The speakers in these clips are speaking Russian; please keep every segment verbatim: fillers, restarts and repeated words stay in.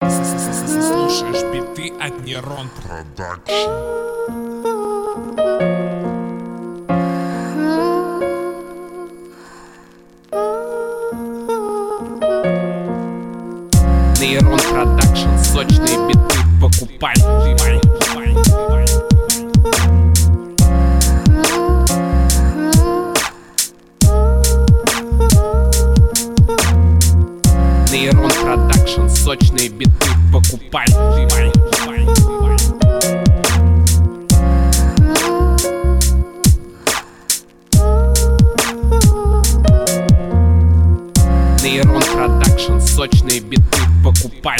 Слушаешь биты от Нейрон Продакшн. Нейрон Продакшн, сочные биты покупай. Нейрон Продакшн, сочные биты покупай. Нейрон Продакшн, сочные биты покупай.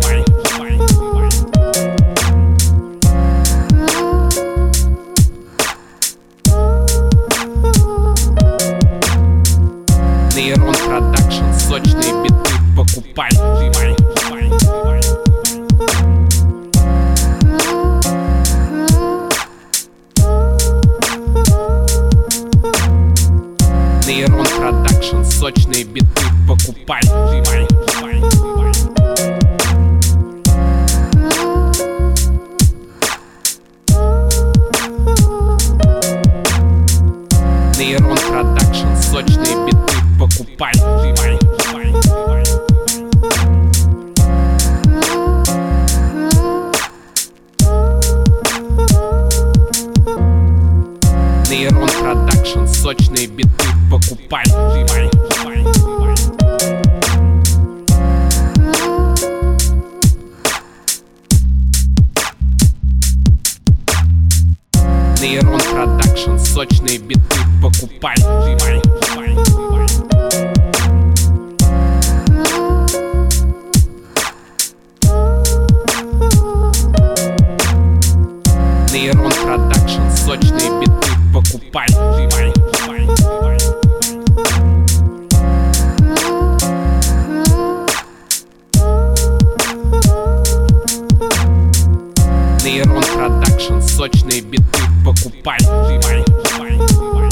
Нейрон Продакшн, сочные биты покупай. Нейрон Продакшн, сочные биты покупай. Нейрон Продакшн, сочные биты покупай. Нейрон Продакшн, сочные биты покупай. Нейрон Продакшн, сочные биты покупай. Нейрон Продакшн, сочные биты покупай. Нейрон Продакшн, сочные биты покупай.